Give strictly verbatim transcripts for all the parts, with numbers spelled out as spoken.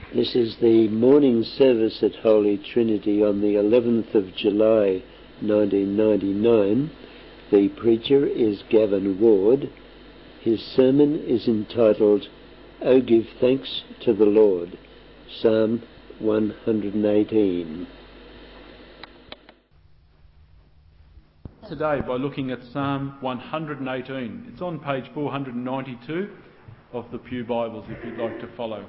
This is the morning service at Holy Trinity on the eleventh of July nineteen ninety-nine. The preacher is Gavin Ward. His sermon is entitled, "O Give Thanks to the Lord," Psalm one hundred eighteen. Today by looking at Psalm one hundred eighteen. It's on page four hundred ninety-two of the Pew Bibles if you'd like to follow.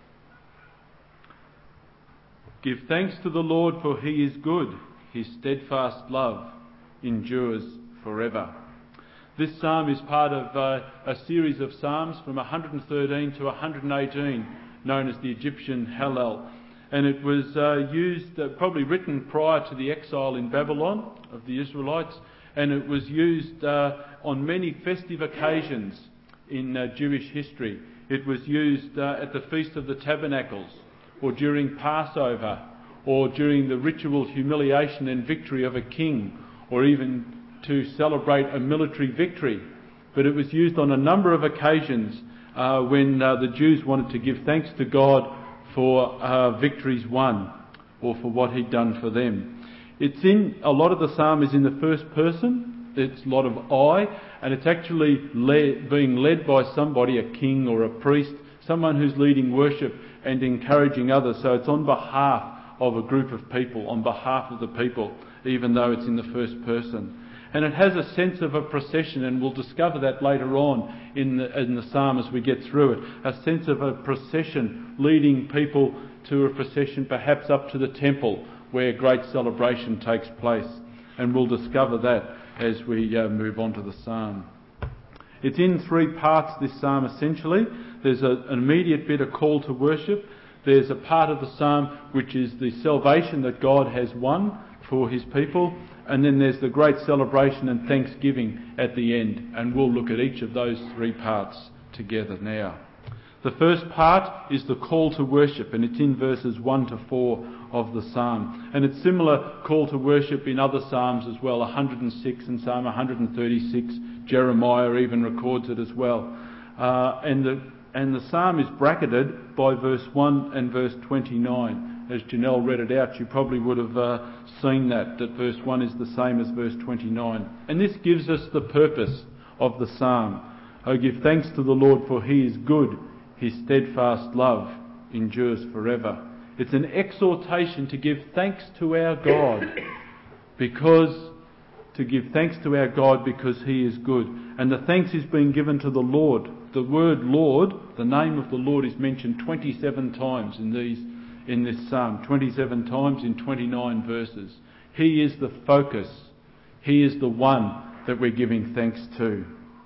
Give thanks to the Lord, for he is good. His steadfast love endures forever. This psalm is part of uh, a series of psalms from one hundred thirteen to one hundred eighteen, known as the Egyptian Hallel. And it was uh, used, uh, probably written prior to the exile in Babylon of the Israelites, and it was used uh, on many festive occasions in uh, Jewish history. It was used uh, at the Feast of the Tabernacles, or during Passover, or during the ritual humiliation and victory of a king, or even to celebrate a military victory. But it was used on a number of occasions uh, when uh, the Jews wanted to give thanks to God for uh, victories won, or for what he'd done for them. It's in, a lot of the psalm is in the first person. It's a lot of I, and it's actually led, being led by somebody, a king or a priest, someone who's leading worship and encouraging others. So it's on behalf of a group of people, on behalf of the people, even though it's in the first person. And it has a sense of a procession, and we'll discover that later on in the, in the psalm as we get through it. A sense of a procession leading people to a procession perhaps up to the temple where great celebration takes place. And we'll discover that as we uh, move on to the psalm. It's in three parts, this psalm essentially. There's a, an immediate bit, a call to worship. There's a part of the psalm which is the salvation that God has won for his people. And then there's the great celebration and thanksgiving at the end. And we'll look at each of those three parts together now. The first part is the call to worship, and it's in verses one to four of the psalm. And it's similar call to worship in other psalms as well. one hundred six and Psalm one hundred thirty-six. Jeremiah even records it as well. Uh, and the and the psalm is bracketed by verse one and verse twenty-nine. As Janelle read it out, you probably would have uh, seen that, that verse one is the same as verse twenty-nine. And this gives us the purpose of the psalm. "O give thanks to the Lord, for he is good. His steadfast love endures forever." It's an exhortation to give thanks to our God, because to give thanks to our God because he is good. And the thanks is being given to the Lord. The word Lord, the name of the Lord, is mentioned twenty-seven times in these in this psalm, twenty-seven times in twenty-nine verses. He is the focus. He is the one that we're giving thanks to.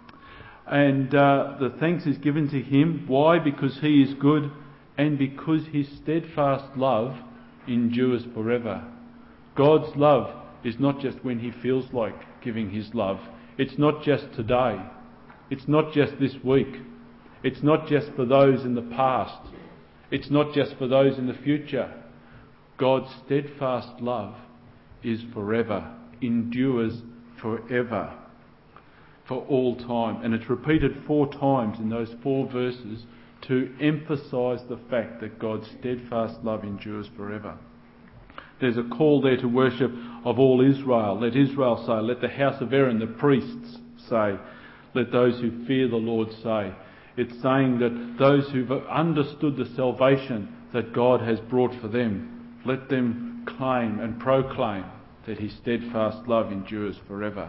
And uh, the thanks is given to him. Why? Because he is good, and because his steadfast love endures forever. God's love is not just when he feels like giving his love. It's not just today. It's not just this week. It's not just for those in the past. It's not just for those in the future. God's steadfast love is forever, endures forever, for all time. And it's repeated four times in those four verses to emphasise the fact that God's steadfast love endures forever. There's a call there to worship of all Israel. Let Israel say, let the house of Aaron, the priests, say, let those who fear the Lord say. It's saying that those who've understood the salvation that God has brought for them, let them claim and proclaim that his steadfast love endures forever.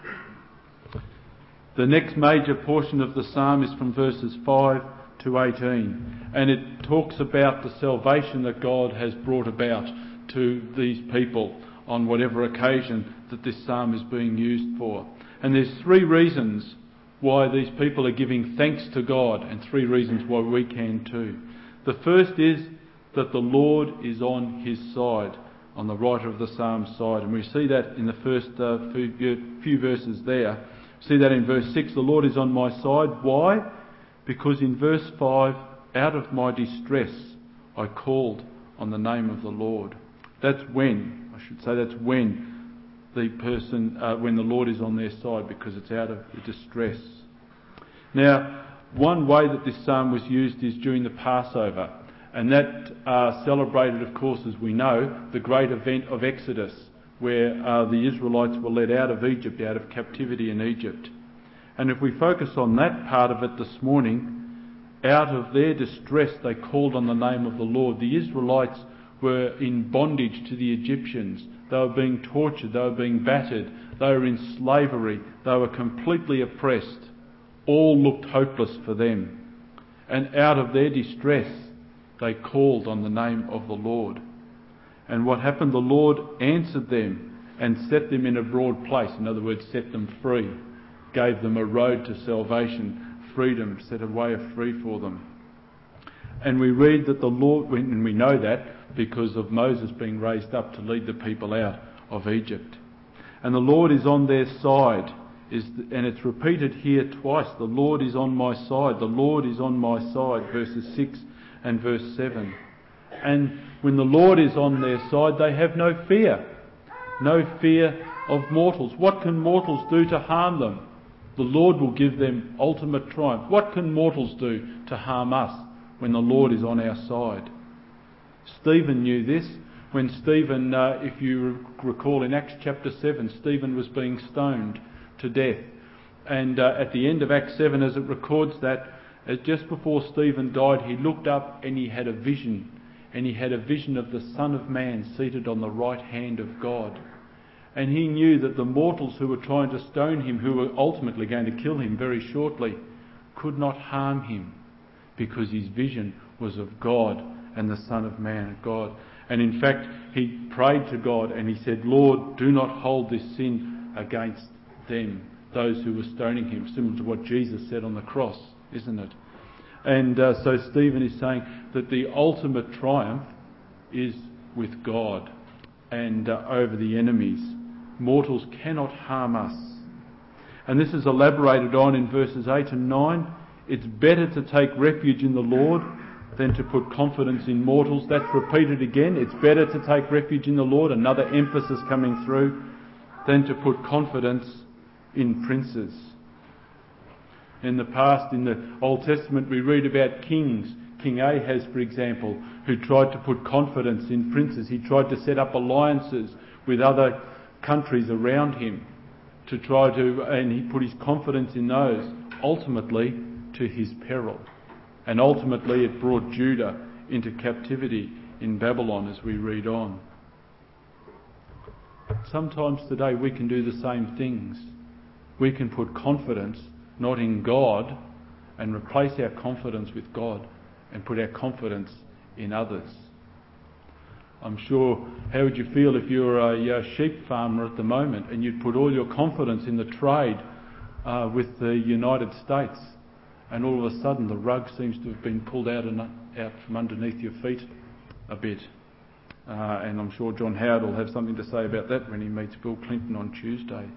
The next major portion of the psalm is from verses five to eighteen, and it talks about the salvation that God has brought about to these people on whatever occasion that this psalm is being used for. And there's three reasons why these people are giving thanks to God, and three reasons why we can too. The first is that the Lord is on his side, on the writer of the psalm side, and we see that in the first uh, few, few verses there. See that in verse six, the Lord is on my side. Why? Because in verse five, out of my distress I called on the name of the Lord. That's when, I should say that's when the person, uh, when the Lord is on their side, because it's out of distress. Now, one way that this psalm was used is during the Passover. And that uh, celebrated, of course, as we know, the great event of Exodus, where uh, the Israelites were led out of Egypt, out of captivity in Egypt. And if we focus on that part of it this morning, out of their distress they called on the name of the Lord. The Israelites were in bondage to the Egyptians. They were being tortured, they were being battered, they were in slavery, they were completely oppressed. All looked hopeless for them. And out of their distress they called on the name of the Lord. And what happened? The Lord answered them and set them in a broad place. In other words, set them free, gave them a road to salvation, freedom, set a way of free for them. And we read that the Lord, and we know that because of Moses being raised up to lead the people out of Egypt. And the Lord is on their side, is, and it's repeated here twice. The Lord is on my side, the Lord is on my side, verses six and verse seven. And when the Lord is on their side, they have no fear. No fear of mortals. What can mortals do to harm them? The Lord will give them ultimate triumph. What can mortals do to harm us when the Lord is on our side? Stephen knew this. When Stephen, uh, if you recall in Acts chapter seven, Stephen was being stoned to death. And uh, at the end of Acts seven, as it records that, uh, just before Stephen died, he looked up and he had a vision. And he had a vision of the Son of Man seated on the right hand of God. And he knew that the mortals who were trying to stone him, who were ultimately going to kill him very shortly, could not harm him because his vision was of God and the Son of Man of God. And in fact, he prayed to God and he said, Lord, do not hold this sin against them, those who were stoning him, similar to what Jesus said on the cross, isn't it? And uh, so Stephen is saying that the ultimate triumph is with God and uh, over the enemies. Mortals cannot harm us. And this is elaborated on in verses eight and nine. It's better to take refuge in the Lord than to put confidence in mortals. That's repeated again. It's better to take refuge in the Lord, another emphasis coming through, than to put confidence in princes. In the past, in the Old Testament, we read about kings. King Ahaz, for example, who tried to put confidence in princes. He tried to set up alliances with other countries around him to try to, and he put his confidence in those, ultimately to his peril. And ultimately it brought Judah into captivity in Babylon, as we read on. Sometimes today we can do the same things. We can put confidence not in God and replace our confidence with God and put our confidence in others. I'm sure, how would you feel if you're a, a sheep farmer at the moment and you'd put all your confidence in the trade uh, with the United States, and all of a sudden the rug seems to have been pulled out and out from underneath your feet a bit. Uh, and I'm sure John Howard will have something to say about that when he meets Bill Clinton on Tuesday.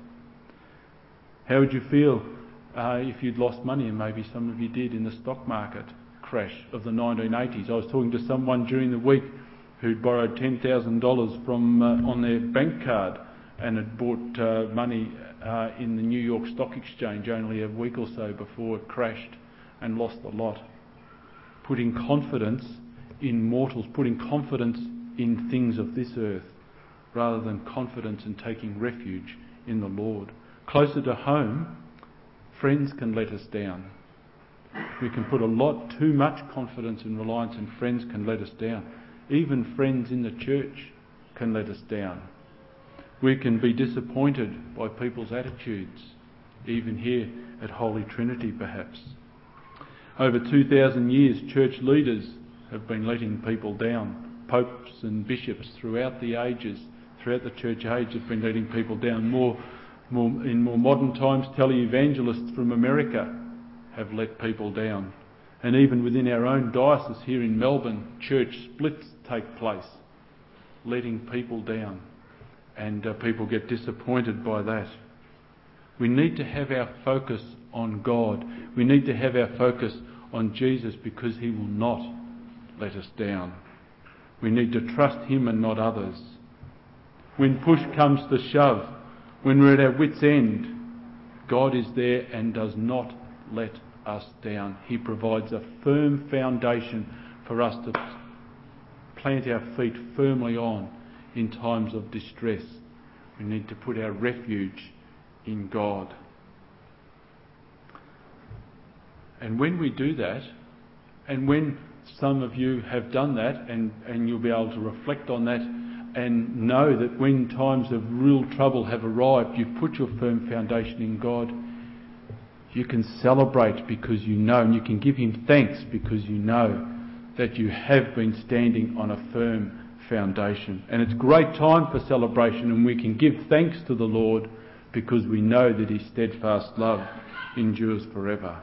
How would you feel uh, if you'd lost money, and maybe some of you did, in the stock market crash of the nineteen eighties? I was talking to someone during the week who'd borrowed ten thousand dollars from uh, on their bank card and had bought uh, money uh, in the New York Stock Exchange only a week or so before it crashed and lost a lot. Putting confidence in mortals, putting confidence in things of this earth rather than confidence in taking refuge in the Lord. Closer to home, friends can let us down. We can put a lot too much confidence and reliance, and friends can let us down. Even friends in the church can let us down. We can be disappointed by people's attitudes, even here at Holy Trinity perhaps. Over two thousand years, church leaders have been letting people down. Popes and bishops throughout the ages, throughout the church age, have been letting people down. More, more in more modern times, televangelists from America have let people down. And even within our own diocese here in Melbourne, church splits take place, letting people down. And uh, people get disappointed by that. We need to have our focus on God. We need to have our focus on Jesus, because he will not let us down. We need to trust him and not others. When push comes to shove, when we're at our wits' end, God is there and does not let us down. He provides a firm foundation for us to plant our feet firmly on in times of distress. We need to put our refuge in God. And when we do that, and when some of you have done that, and, and you'll be able to reflect on that and know that when times of real trouble have arrived, you've put your firm foundation in God, you can celebrate because you know, and you can give him thanks because you know that you have been standing on a firm foundation. And it's a great time for celebration, and we can give thanks to the Lord because we know that his steadfast love endures forever.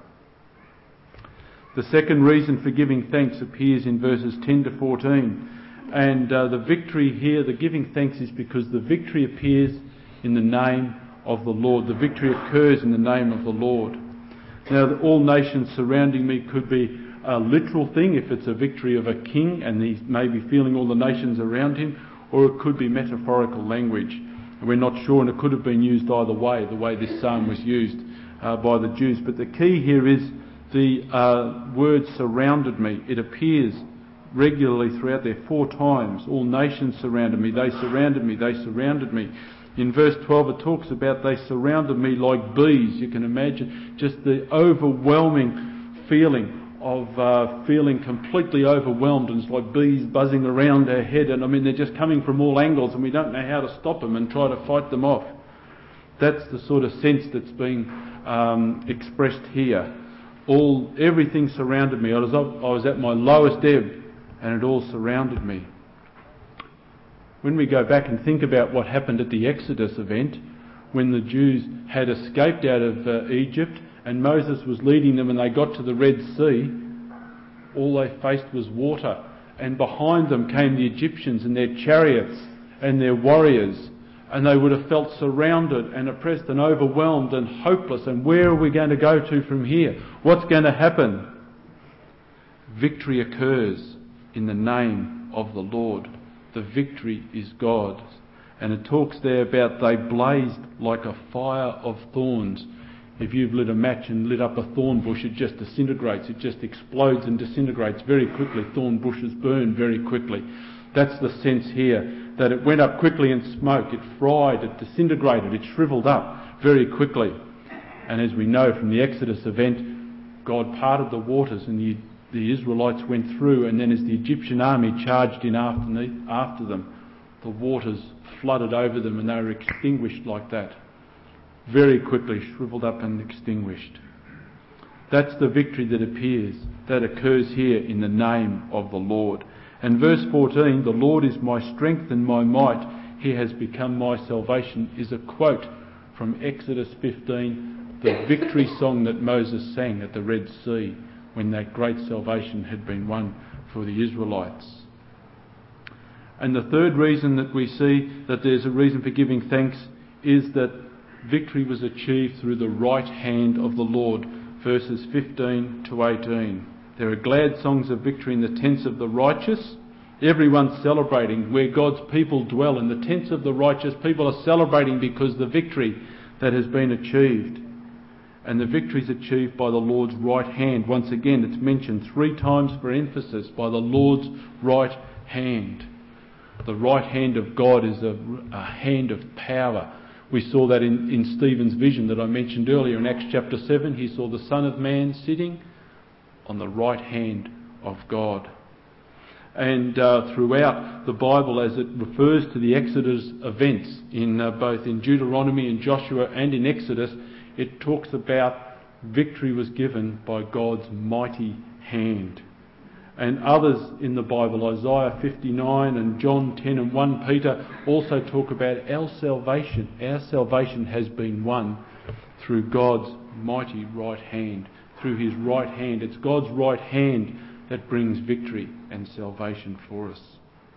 The second reason for giving thanks appears in verses ten to fourteen. And uh, the victory here, the giving thanks, is because the victory appears in the name of the Lord. The victory occurs in the name of the Lord. Now, all nations surrounding me could be a literal thing if it's a victory of a king and he's maybe feeling all the nations around him, or it could be metaphorical language. We're not sure, and it could have been used either way, the way this psalm was used uh, by the Jews. But the key here is the uh, word surrounded me. It appears regularly throughout there four times. All nations surrounded me, they surrounded me, they surrounded me. In verse twelve it talks about they surrounded me like bees. You can imagine just the overwhelming feeling of uh, feeling completely overwhelmed, and it's like bees buzzing around our head, and I mean they're just coming from all angles and we don't know how to stop them and try to fight them off. That's the sort of sense that's being um, expressed here. All everything surrounded me. I was, I was at my lowest ebb, and it all surrounded me. When we go back and think about what happened at the Exodus event, when the Jews had escaped out of uh, Egypt and Moses was leading them and they got to the Red Sea, all they faced was water, and behind them came the Egyptians and their chariots and their warriors, and they would have felt surrounded and oppressed and overwhelmed and hopeless, and where are we going to go to from here? What's going to happen? Victory occurs in the name of the Lord. The victory is God's. And it talks there about they blazed like a fire of thorns. If you've lit a match and lit up a thorn bush, it just disintegrates. It just explodes and disintegrates very quickly. Thorn bushes burn very quickly. That's the sense here, that it went up quickly in smoke. It fried, it disintegrated, it shriveled up very quickly. And as we know from the Exodus event, God parted the waters and the The Israelites went through, and then as the Egyptian army charged in after, after them, the waters flooded over them and they were extinguished like that. Very quickly shriveled up and extinguished. That's the victory that appears, that occurs here in the name of the Lord. And verse fourteen, the Lord is my strength and my might, he has become my salvation, is a quote from Exodus fifteen, the victory song that Moses sang at the Red Sea, when that great salvation had been won for the Israelites. And the third reason that we see that there's a reason for giving thanks is that victory was achieved through the right hand of the Lord, verses fifteen to eighteen. There are glad songs of victory in the tents of the righteous. Everyone's celebrating where God's people dwell. In the tents of the righteous, people are celebrating because the victory that has been achieved. And the victory is achieved by the Lord's right hand. Once again, it's mentioned three times for emphasis, by the Lord's right hand. The right hand of God is a, a hand of power. We saw that in, in Stephen's vision that I mentioned earlier in Acts chapter seven. He saw the Son of Man sitting on the right hand of God. And uh, throughout the Bible, as it refers to the Exodus events, in uh, both in Deuteronomy and Joshua and in Exodus, it talks about victory was given by God's mighty hand. And others in the Bible, Isaiah fifty-nine and John ten and First Peter, also talk about our salvation. Our salvation has been won through God's mighty right hand, through his right hand. It's God's right hand that brings victory and salvation for us.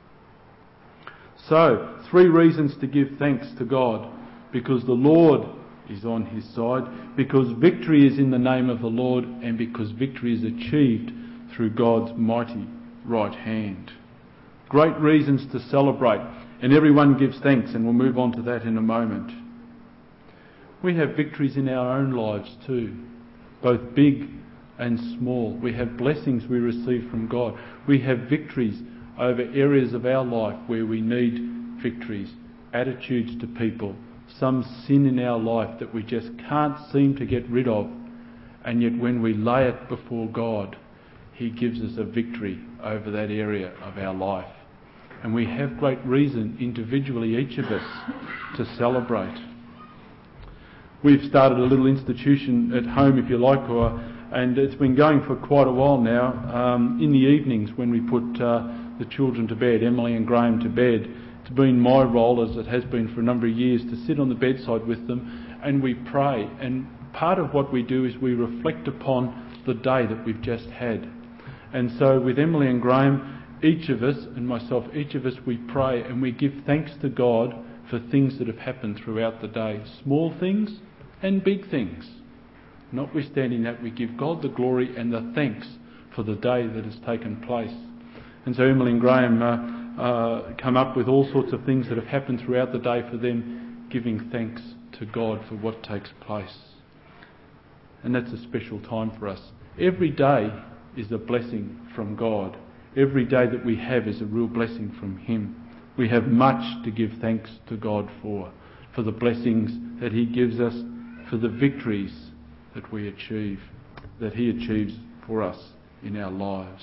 So, three reasons to give thanks to God. Because the Lord is on his side, because victory is in the name of the Lord, and because victory is achieved through God's mighty right hand. Great reasons to celebrate, and everyone gives thanks, and we'll move on to that in a moment. We have victories in our own lives too, both big and small. We have blessings we receive from God. We have victories over areas of our life where we need victories, attitudes to people, some sin in our life that we just can't seem to get rid of, and yet when we lay it before God, He gives us a victory over that area of our life. And we have great reason individually, each of us, to celebrate. We've started a little institution at home, if you like, or, and it's been going for quite a while now. Um, in the evenings when we put uh, the children to bed, Emily and Graham to bed, it's been my role, as it has been for a number of years, to sit on the bedside with them and we pray. And part of what we do is we reflect upon the day that we've just had. And so with Emily and Graham, each of us, and myself, each of us, we pray and we give thanks to God for things that have happened throughout the day. Small things and big things. Notwithstanding that, we give God the glory and the thanks for the day that has taken place. And so Emily and Graham uh, uh, come up with all sorts of things that have happened throughout the day for them, giving thanks to God for what takes place. And that's a special time for us. Every day is a blessing from God. Every day that we have is a real blessing from Him. We have much to give thanks to God for, for the blessings that He gives us, for the victories that we achieve, that He achieves for us in our lives.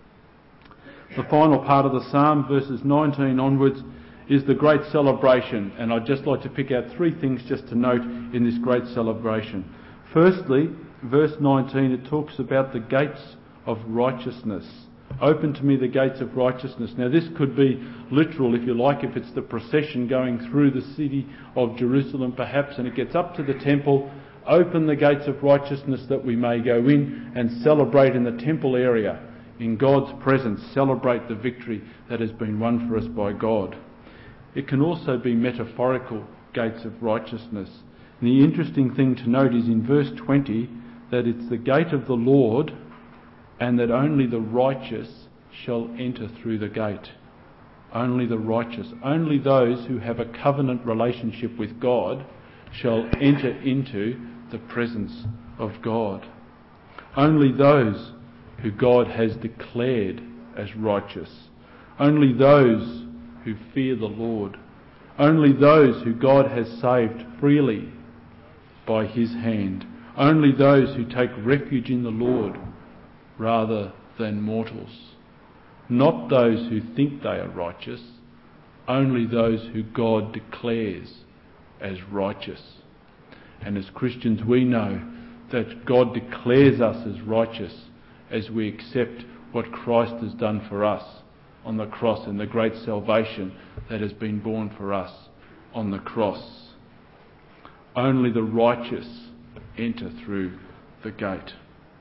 The final part of the psalm, verses nineteen onwards, is the great celebration, and I'd just like to pick out three things just to note in this great celebration. Firstly, verse nineteen, it talks about the gates of righteousness. Open to me the gates of righteousness. Now this could be literal, if you like, if it's the procession going through the city of Jerusalem perhaps, and it gets up to the temple. Open the gates of righteousness that we may go in and celebrate in the temple area, in God's presence, celebrate the victory that has been won for us by God. It can also be metaphorical gates of righteousness. And the interesting thing to note is in verse twenty that it's the gate of the Lord, and that only the righteous shall enter through the gate. Only the righteous, only those who have a covenant relationship with God shall enter into the presence of God. Only those who God has declared as righteous. Only those who fear the Lord. Only those who God has saved freely by His hand. Only those who take refuge in the Lord rather than mortals. Not those who think they are righteous, only those who God declares as righteous. And as Christians we know that God declares us as righteous as we accept what Christ has done for us on the cross and the great salvation that has been born for us on the cross. Only the righteous enter through the gate.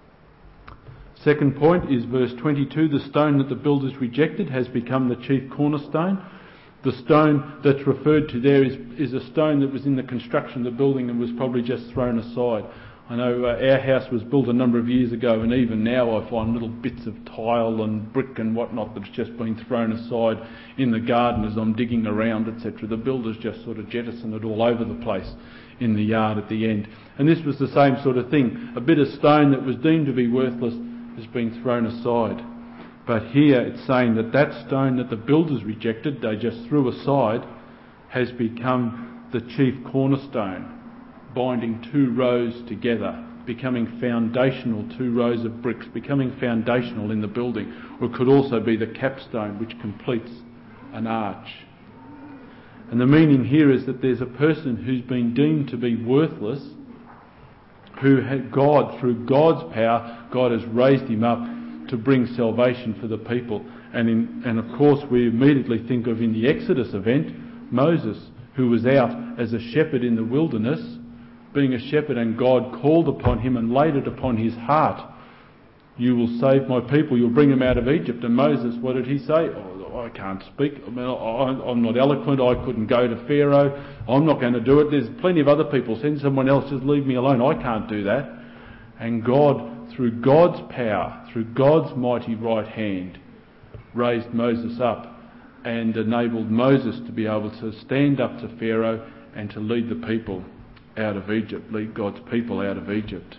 Second point is verse twenty-two, the stone that the builders rejected has become the chief cornerstone. The stone that's referred to there is, is a stone that was in the construction of the building and was probably just thrown aside. I know uh, our house was built a number of years ago, and even now I find little bits of tile and brick and whatnot that's just been thrown aside in the garden as I'm digging around, et cetera. The builders just sort of jettison it all over the place in the yard at the end. And this was the same sort of thing. A bit of stone that was deemed to be worthless has been thrown aside. But here it's saying that that stone that the builders rejected, they just threw aside, has become the chief cornerstone, binding two rows together, becoming foundational, two rows of bricks, becoming foundational in the building. Or it could also be the capstone which completes an arch. And the meaning here is that there's a person who's been deemed to be worthless, who had God, through God's power, God has raised him up to bring salvation for the people. And in, and of course we immediately think of in the Exodus event, Moses, who was out as a shepherd in the wilderness, being a shepherd, and God called upon him and laid it upon his heart. You will save my people, you'll bring them out of Egypt. And Moses, what did he say? Oh, I can't speak, I mean, I'm not eloquent, I couldn't go to Pharaoh, I'm not going to do it, there's plenty of other people, send someone else, just leave me alone, I can't do that. And God, through God's power, through God's mighty right hand, raised Moses up and enabled Moses to be able to stand up to Pharaoh and to lead the people out of Egypt, lead God's people out of Egypt.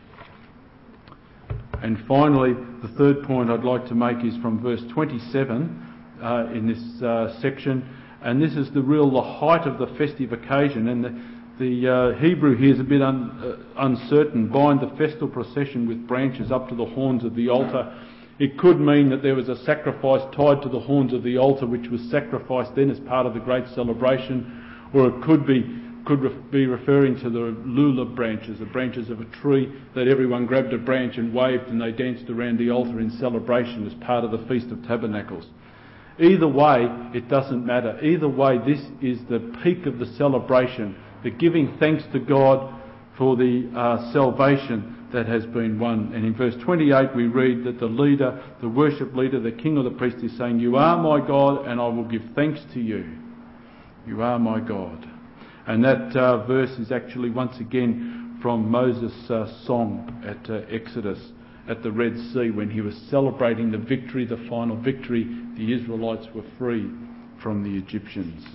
And finally, the third point I'd like to make is from verse twenty-seven, uh, in this uh, section, and this is the real the height of the festive occasion. And the, the uh, Hebrew here is a bit un, uh, uncertain. Bind the festal procession with branches up to the horns of the altar. It could mean that there was a sacrifice tied to the horns of the altar, which was sacrificed then as part of the great celebration, or it could be could re- be referring to the lulav branches, the branches of a tree, that everyone grabbed a branch and waved and they danced around the altar in celebration as part of the Feast of Tabernacles. Either way, it doesn't matter. Either way, this is the peak of the celebration, the giving thanks to God for the uh, salvation that has been won. And in verse twenty-eight we read that the leader, the worship leader, the king or the priest is saying, "You are my God and I will give thanks to you. You are my God." And that uh, verse is actually once again from Moses' uh, song at uh, Exodus at the Red Sea, when he was celebrating the victory, the final victory. The Israelites were free from the Egyptians.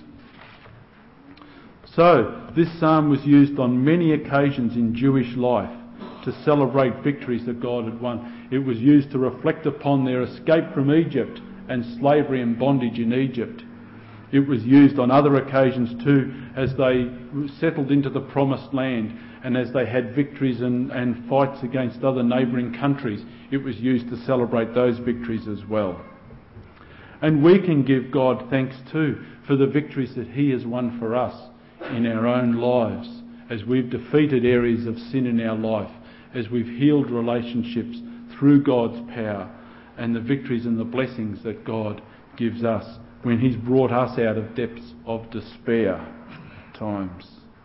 So this psalm was used on many occasions in Jewish life to celebrate victories that God had won. It was used to reflect upon their escape from Egypt and slavery and bondage in Egypt. It was used on other occasions too, as they settled into the promised land and as they had victories and, and fights against other neighbouring countries. It was used to celebrate those victories as well. And we can give God thanks too for the victories that He has won for us in our own lives, as we've defeated areas of sin in our life, as we've healed relationships through God's power, and the victories and the blessings that God gives us when He's brought us out of depths of despair at times.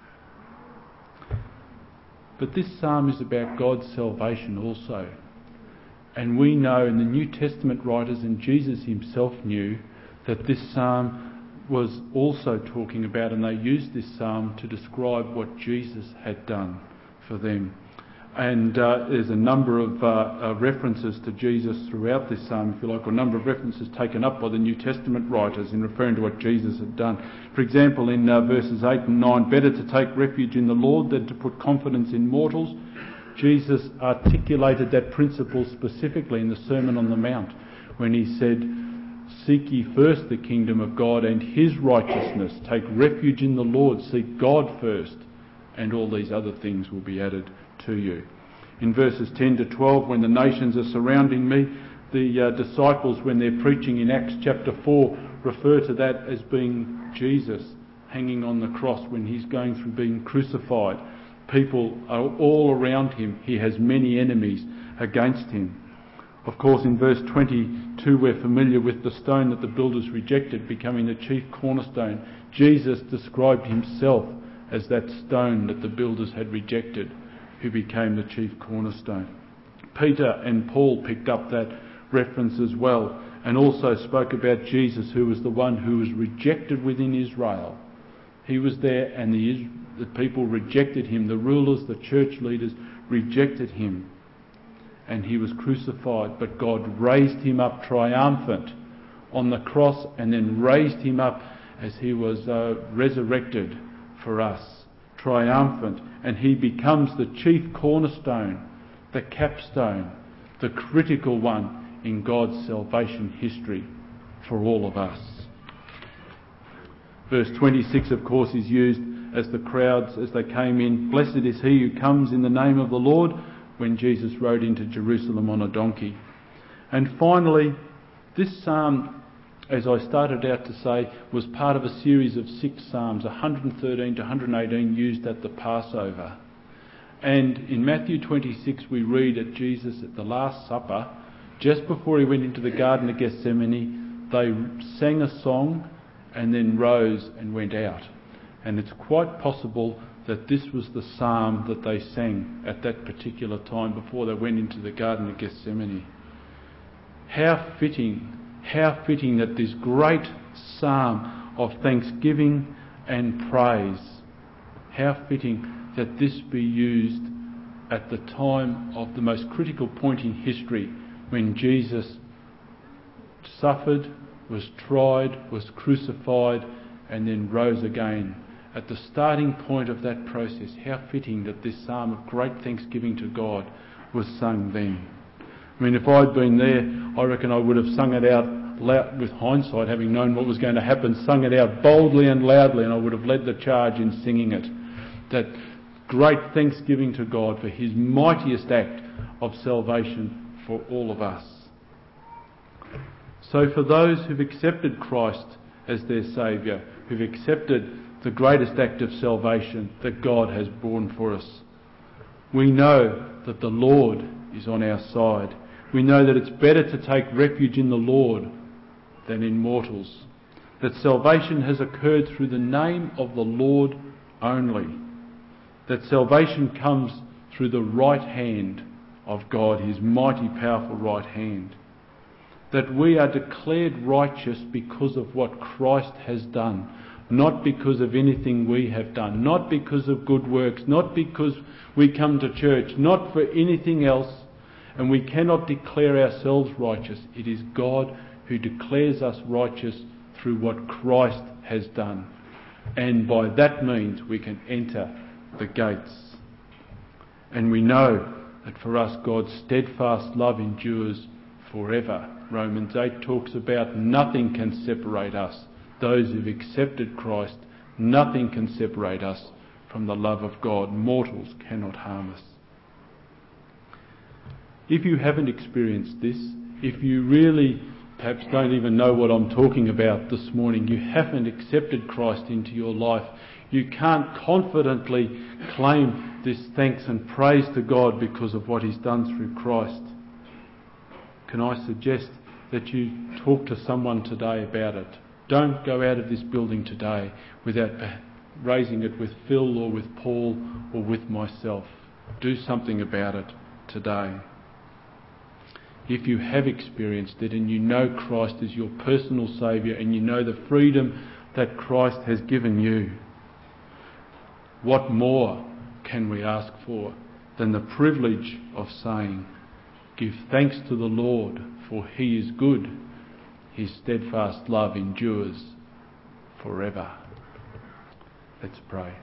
But this psalm is about God's salvation also. And we know, and the New Testament writers and Jesus Himself knew, that this psalm was also talking about, and they used this psalm to describe what Jesus had done for them. And uh, there's a number of uh, uh, references to Jesus throughout this psalm, if you like, or a number of references taken up by the New Testament writers in referring to what Jesus had done. For example, in uh, verses eight and nine, better to take refuge in the Lord than to put confidence in mortals. Jesus articulated that principle specifically in the Sermon on the Mount when He said, "Seek ye first the kingdom of God and His righteousness. Take refuge in the Lord. Seek God first, and all these other things will be added to you." In verses ten to twelve, when the nations are surrounding me, the uh, disciples, when they're preaching in Acts chapter four, refer to that as being Jesus hanging on the cross when He's going through being crucified. People are all around Him. He has many enemies against Him. Of course, in verse twenty-two, we're familiar with the stone that the builders rejected becoming the chief cornerstone. Jesus described Himself as that stone that the builders had rejected, who became the chief cornerstone. Peter and Paul picked up that reference as well, and also spoke about Jesus, who was the one who was rejected within Israel. He was there, and the, the people rejected Him. The rulers, the church leaders rejected Him, and He was crucified. But God raised Him up triumphant on the cross, and then raised Him up as He was uh, resurrected for us, triumphant. And He becomes the chief cornerstone, the capstone, the critical one in God's salvation history for all of us. Verse twenty-six, of course, is used as the crowds, as they came in, "Blessed is he who comes in the name of the Lord," when Jesus rode into Jerusalem on a donkey. And finally, this psalm, as I started out to say, was part of a series of six psalms, one hundred thirteen to one hundred eighteen, used at the Passover. And in Matthew twenty-six we read at Jesus at the Last Supper, just before He went into the Garden of Gethsemane, they sang a song and then rose and went out. And it's quite possible that this was the psalm that they sang at that particular time before they went into the Garden of Gethsemane. How fitting, how fitting that this great psalm of thanksgiving and praise, how fitting that this be used at the time of the most critical point in history, when Jesus suffered, was tried, was crucified, and then rose again. At the starting point of that process, how fitting that this psalm of great thanksgiving to God was sung then. I mean, if I'd been there, I reckon I would have sung it out loud, with hindsight, having known what was going to happen, sung it out boldly and loudly, and I would have led the charge in singing it. That great thanksgiving to God for his mightiest act of salvation for all of us. So for those who've accepted Christ as their Saviour, who've accepted the greatest act of salvation that God has borne for us, we know that the Lord is on our side. We know that it's better to take refuge in the Lord than in mortals. That salvation has occurred through the name of the Lord only. That salvation comes through the right hand of God, his mighty, powerful right hand. That we are declared righteous because of what Christ has done, not because of anything we have done, not because of good works, not because we come to church, not for anything else, and we cannot declare ourselves righteous. It is God who declares us righteous through what Christ has done. And by that means we can enter the gates. And we know that for us God's steadfast love endures forever. Romans eight talks about nothing can separate us. Those who've accepted Christ, nothing can separate us from the love of God. Mortals cannot harm us. If you haven't experienced this, if you really perhaps don't even know what I'm talking about this morning, you haven't accepted Christ into your life, you can't confidently claim this thanks and praise to God because of what he's done through Christ, can I suggest that you talk to someone today about it? Don't go out of this building today without raising it with Phil or with Paul or with myself. Do something about it today. If you have experienced it and you know Christ as your personal Saviour and you know the freedom that Christ has given you, what more can we ask for than the privilege of saying, "Give thanks to the Lord, for he is good. His steadfast love endures forever." Let's pray.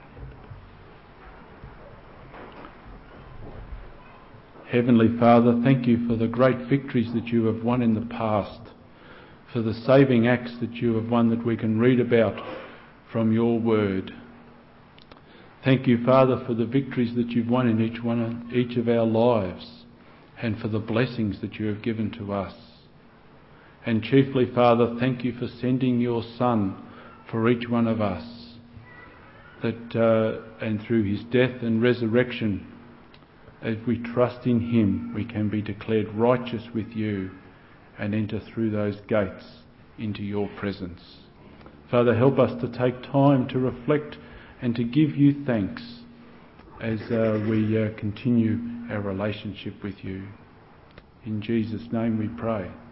Heavenly Father, thank you for the great victories that you have won in the past, for the saving acts that you have won that we can read about from your word. Thank you, Father, for the victories that you've won in each one, each of our lives, and for the blessings that you have given to us. And chiefly, Father, thank you for sending your Son for each one of us, that uh, and through his death and resurrection, as we trust in him, we can be declared righteous with you and enter through those gates into your presence. Father, help us to take time to reflect and to give you thanks as uh, we uh, continue our relationship with you. In Jesus' name we pray.